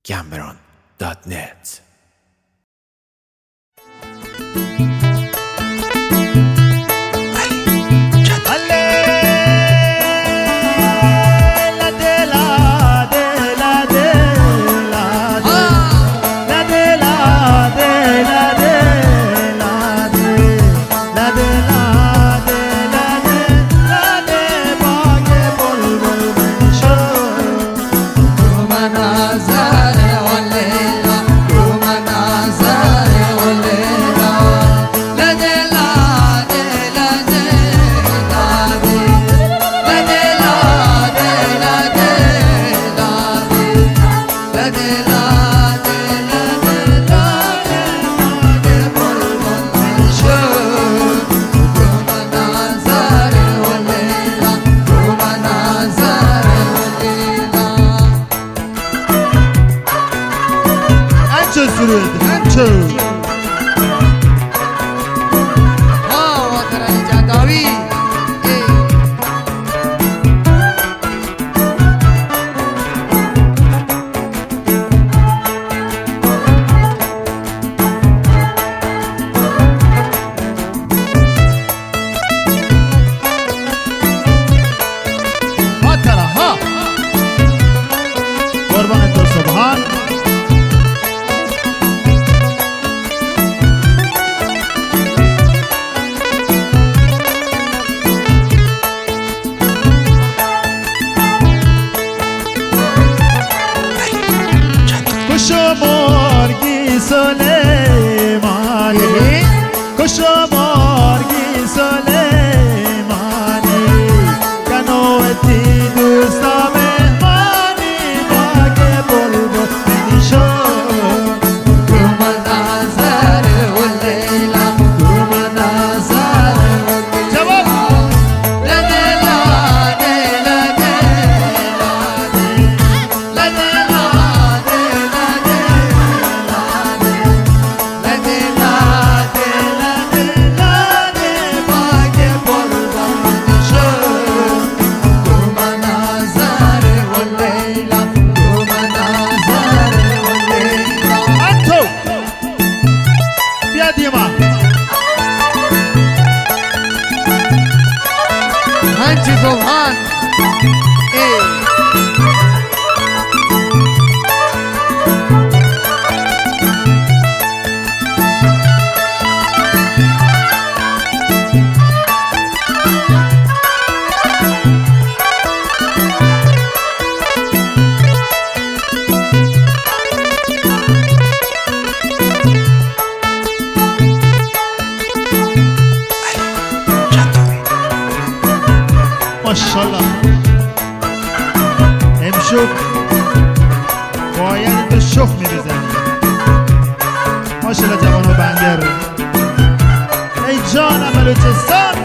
Gamberon.net. ماشاءالله امشب باید تو شخ می‌بزنی. ماشاءالله جوانو بندر ای جانم بلوچستان.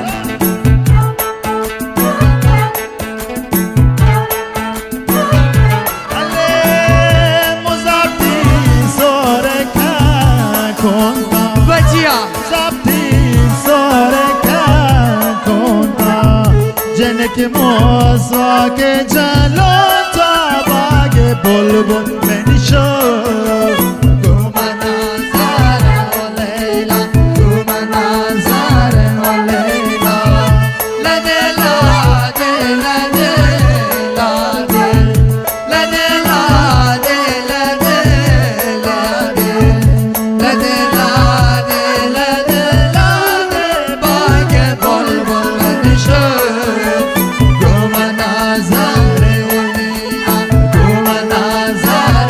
که موسا که جلال تا باگ بلبل منشو Nazar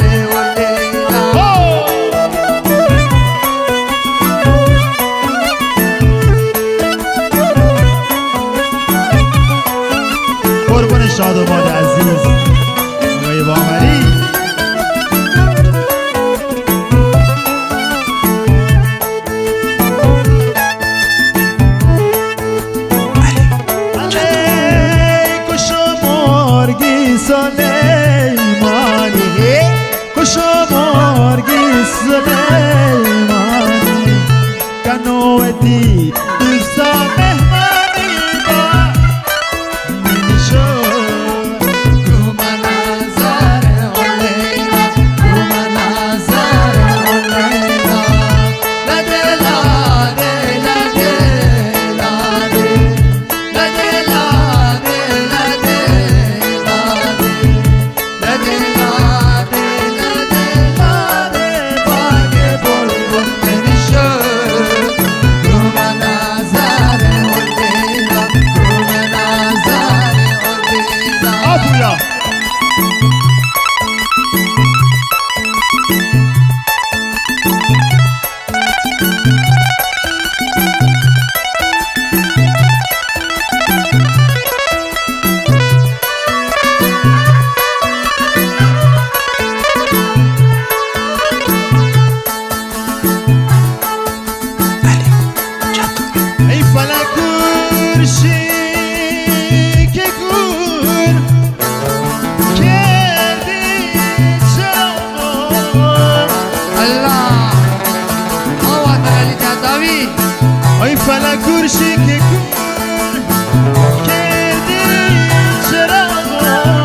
فلک گرشی که کردی چراغ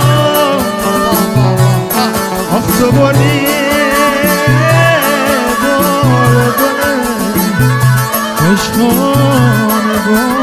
آخ تو بردی عشقانه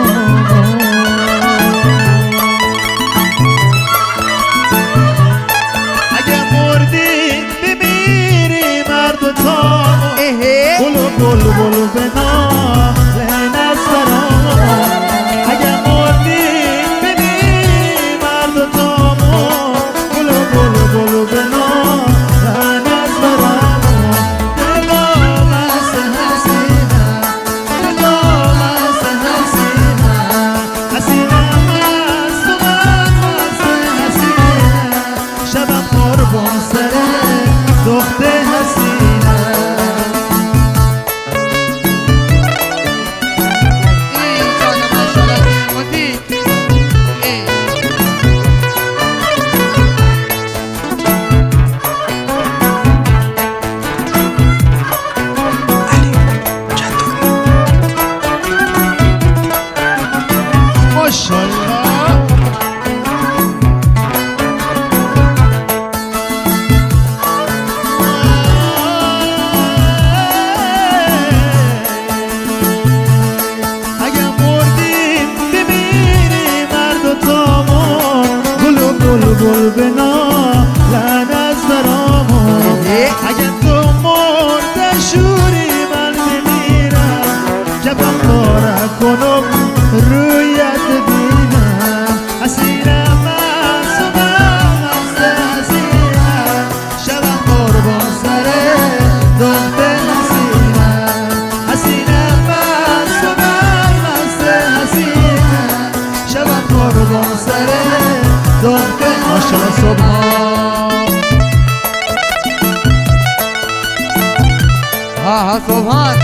اگه مردی بمیری مرد و تام بلو بلو بلو به نام لین از برام اگه مردی بمیری مرد و تام بلو بلو بلو به نام لین از برام دلم است حسینه دلم است حسینه حسینه است و من است حسینه شبم قربان سر دختر حسینه بلبل بنا لن از برامون اگه تو مرد شوری من بمیرم جبم داره کنم رویت بینم حسینم از و من از حسینم شبم قربان سر دختر حسینم حسینم از و من از حسینم شبم قربان سر دختر ماشاءالله سبحان ها سبحان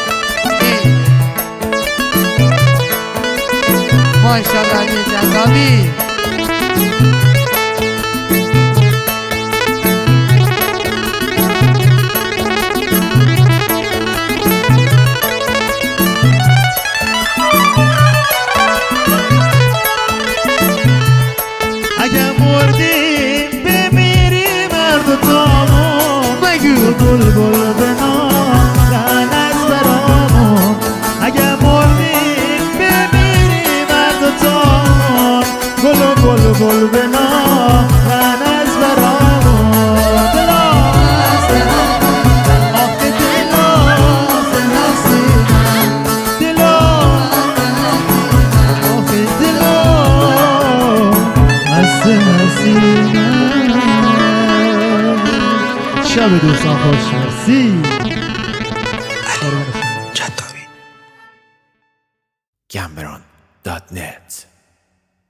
ماشاءالله علی جنابی اگه مردی بمیری مرد و تامون بگو بلبل به نام لن از برامون اگه مردی بمیری مرد و تامون گل و بلبل به نام لن از برامون دلم است آخه دلم است حسینه دلم آخه دلم است حسینه شب دوستان خوش مرسی جداوی گمبران.net